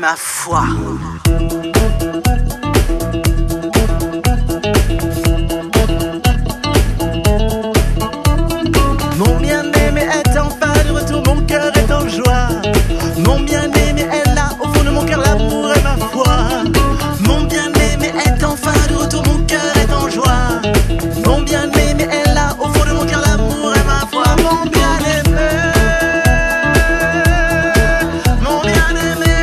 ma foi. Mon bien-aimé est enfin de retour, mon cœur est en joie. Mon bien-aimé est là, au fond de mon cœur, l'amour est ma foi. Mon bien-aimé est enfin de retour, mon cœur est en joie. Mon bien-aimé est là, au fond de mon cœur, l'amour est ma foi. Mon bien-aimé, mon bien-aimé.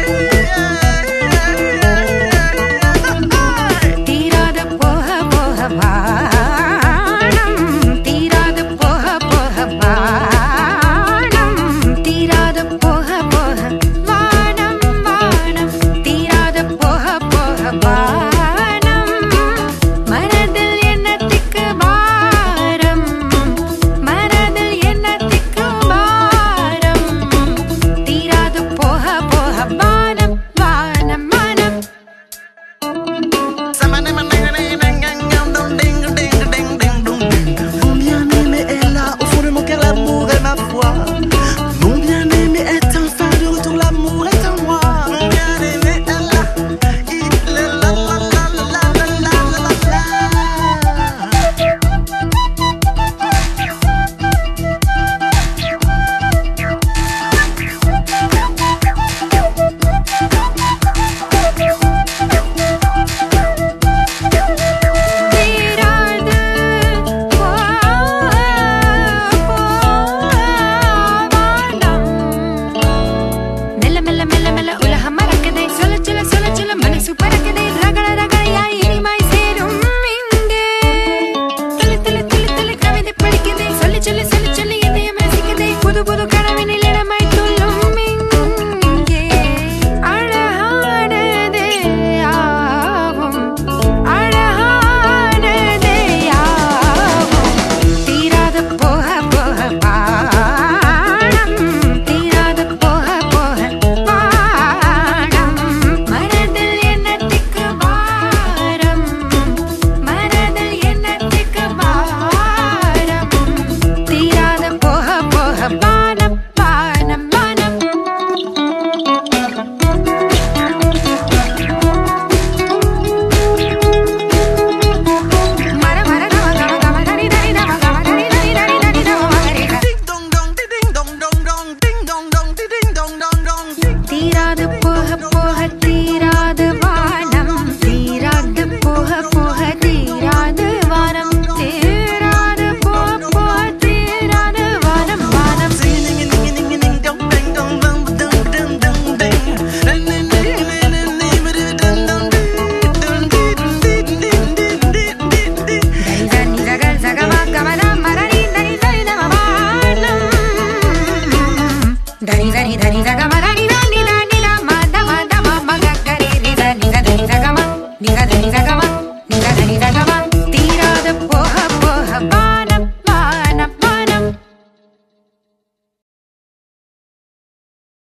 தீராத போக போக வானம், தீராத போக போக வானம், தீராத போக போக வானம் வானம், தீராத போக போக வானம், மனதில் என்னத்திற்கு பாரம், மனதில் என்னத்திற்கு பாரம், தீராத போக போக வானம் வானம் வானம். Mon bien-aimé est là, au fond de mon cœur, l'amour est ma foi. Mon bien-aimé est enfin de retour, l'amour est en moi. Mon bien-aimé est là, il est là, la la la la la la la la. தீராது வானம், மெல்ல மெல்ல மெல்ல மெல்ல உலகம் மறக்குதே, சொல்ல சொல்ல சொல்ல சொல்ல மனசு பறக்குதே, ரகட ரகடையாய் இனிமாய் சேரும் இங்கே, துளி துளி துளி துளி கவிதை படிக்குதே, சொல்லி சொல்லி சொல்லி சொல்லி இதயம் ரசிக்குதே, புது புது கனவினில் இடமாய் துள்ளும் இங்கே, அழகானதே யாவும், அழகானதே யாவும், தீராத போக போக வானம், தீராத போக போக வானம், மனதில் என்னத்திற்கு பாரம், மனதில் என்னத்திற்கு பாரம், தீராத போக போக வானம் வானம் வானம். மர மர கம கம கம தனி தனி தம கம தனி தனி தனி தனி தம மகரிக. Ding dong dong, ding dong dong dong, ding dong dong, ding dong dong dong. தீராது போக போக தீராது வானம், தீராது போக போக தீராது வானம், தீராது போக போக தீராது வானம் வானம். Ding ding ding ding ding ding dong ding dong dong dong dong dong ding. Ding ding ding ding ding ding ding dong ding dong ding ding ding ding ding ding. தனி தனி தகல் சகம கமல மரணி தனி தனி தம வானம், தனி தனி தனி சகம தனி தனி தனி தம தம தம மகக்கரி ரித நித தனி சகம நித தனி சகம நித தனி சகம, தீராத போக போக